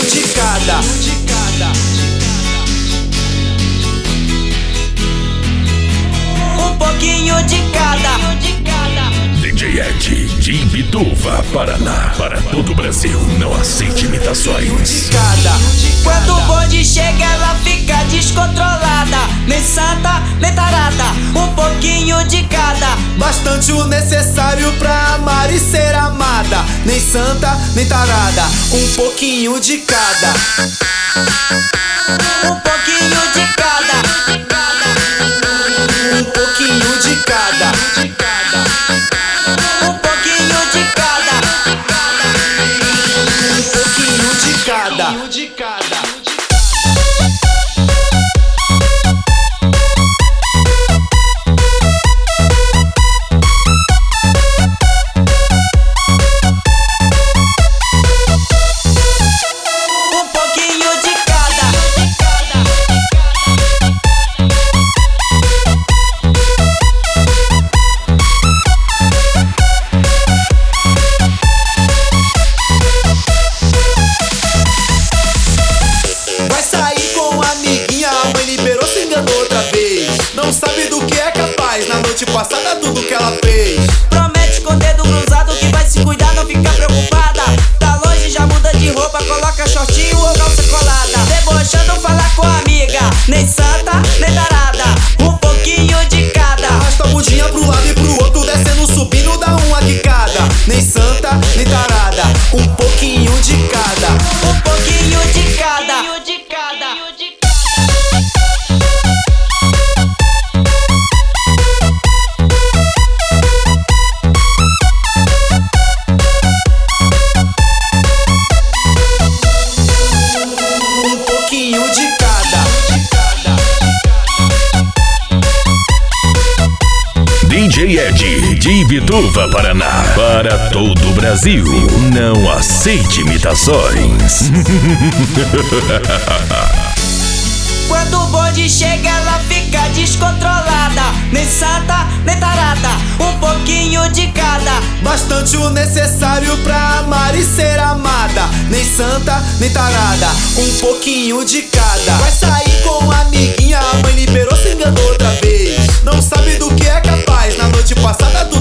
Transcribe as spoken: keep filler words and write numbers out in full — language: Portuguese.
de cada. Um pouquinho de cada. D J Ed de Imbituva, Paraná, para todo o Brasil. Não aceite imitações. Quando o bonde chega, ela fica descontrolada. Nem santa, nem tarada, um pouquinho de cada. Bastante o necessário pra amar e ser amada. Nem santa, nem tarada, um pouquinho de cada. Um pouquinho de cada. Um pouquinho de cada. Um pouquinho de cada. Um pouquinho de cada. Não sabe do que é capaz, na noite passada tudo que ela fez. Promete com o dedo cruzado que vai se cuidar, não fica preocupada. Tá longe, já muda de roupa, coloca shortinho ou calça colada. Debochando, falar com a amiga. Nem santa, nem tarada, um pouquinho de cada. Arrasta a bundinha pro lado e pro outro, descendo, subindo, dá uma quicada. Nem santa, nem tarada, um pouquinho de cada. Um pouquinho de cada. D J Ed de Imbituva, Paraná, para todo o Brasil. Não aceite imitações. Quando o bonde chega, ela fica descontrolada. Nem santa, nem tarada, um pouquinho de cada. Bastante o necessário pra amar e ser amada. Nem santa, nem tarada, um pouquinho de cada. Vai sair com a amiguinha, a mãe liberou, se enganou outra vez. Não sabe do que é capaz, na noite passada do